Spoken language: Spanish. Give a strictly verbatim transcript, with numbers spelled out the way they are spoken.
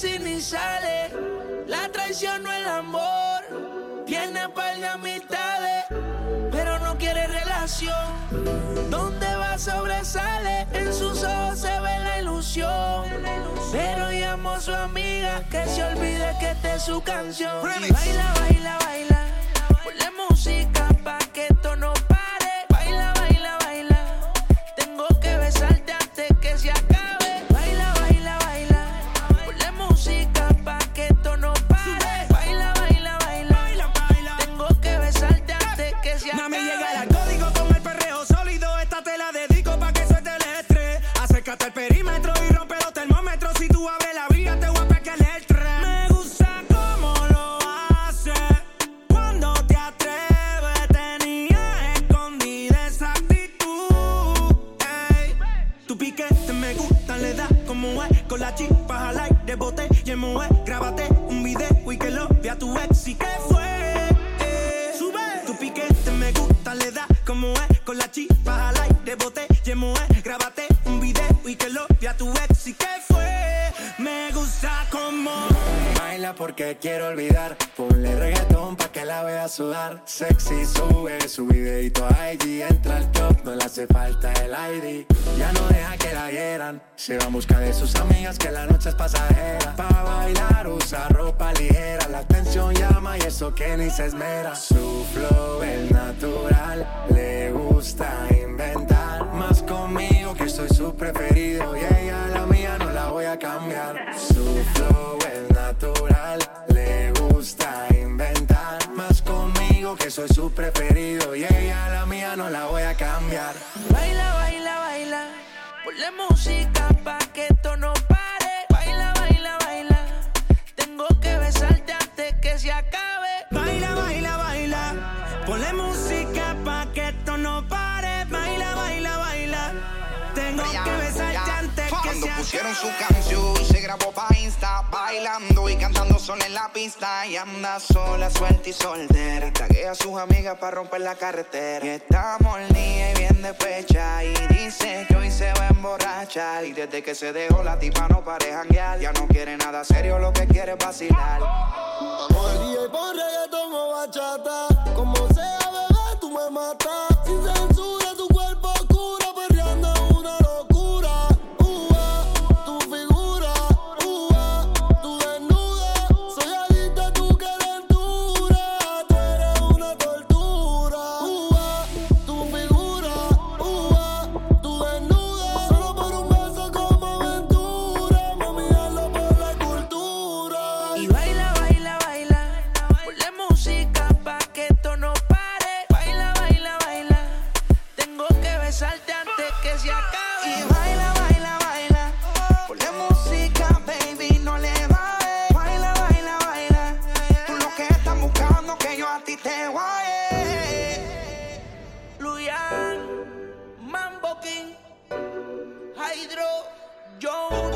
casi ni sale. La traición no es el amor. Tiene par de amistades, pero no quiere relación. Donde va sobresale, en sus ojos se ve la ilusión. Pero llamó a su amiga que se olvide que esta es su canción. Y baila, baila, baila. Ponle música pa' que esto no pare. Baila, baila, baila. Tengo que besarte antes que se acabe. Baila, baila, baila. Ponle música pa' que esto no pare. Baila, baila, baila. Tengo que besarte antes que se acabe. Mami, llega el código con el perreo sólido. Esta te la dedico pa' que suelte el estrés. Acércate al perímetro y rompe los termómetros. Si tú abres la vía, te voy a pegar el tren. Me gusta cómo lo hace. Cuando te atreves, tenía escondida esa actitud. Ey. Tu piquete me gusta, le da como es. Con la chispa al aire, bote y emoe. Grábate un video y que lo vea tu ex. ¿Y qué fue? Eh. Sube. Tu piquete me gusta, le da como es. Con la chispa al aire, bote y emoe. Grábate un video y que lo vea tu ex. ¿Y qué fue? Me gusta como baila porque quiero olvidar. Ponle reggaetón pa' que la vea sudar. Sexy sube su videito a I G. Entra al club, no le hace falta el I D. Ya no deja que la hieran. Se va en busca de sus amigas que la noche es pasajera. Pa' bailar usa ropa ligera. La atención llama y eso que ni se esmera. Su flow es natural. Le gusta inventar. Más conmigo que soy su preferido. Y ella la mía no la voy a cambiar. Su flow es natural. Le gusta inventar. Más conmigo que soy su preferido. Y ella la mía no la voy a cambiar. Baila, baila, baila. Ponle música pa' que esto no pare. Baila, baila, baila. Tengo que besarte antes que se acabe. baila, baila, baila. Ponle música pa' que esto no pare. Baila, baila, baila. Tengo ya, que besarte ya. antes que Cuando se pusieron acabe. su canción, se grabó pa' Insta, bailando y cantando sola en la pista. Y anda sola, suelta y soltera. Y taguea a sus amigas pa' romper la carretera. Y está molida y bien despecha. Y dice que hoy se va a emborrachar. Y desde que se dejó la tipa no pare janguear. Ya no quiere nada serio, lo que quiere es vacilar. Vamos al día y pon reggaetón o bachata. Como sea, bebé, tú me matas. Sin censura, tu cuerpo oscuro, perreando una locura. Ua, tu figura, ua, tu desnuda. Soy adicta a tu calentura. Tú eres una tortura. Ua, tu figura, ua, tu desnuda. Solo por un beso como aventura. Mami, hazlo por la cultura. Y baila, baila, baila. Ponle música pa' que esto no pare. Baila, baila, baila. Tengo que besarte antes que se acabe. Y baila, baila, baila. Ponle música, baby, no le bajes. Baila, baila, baila. Tú lo que estás buscando que yo a ti te guaye. Luyan, Mambo King, Hydro, Joe.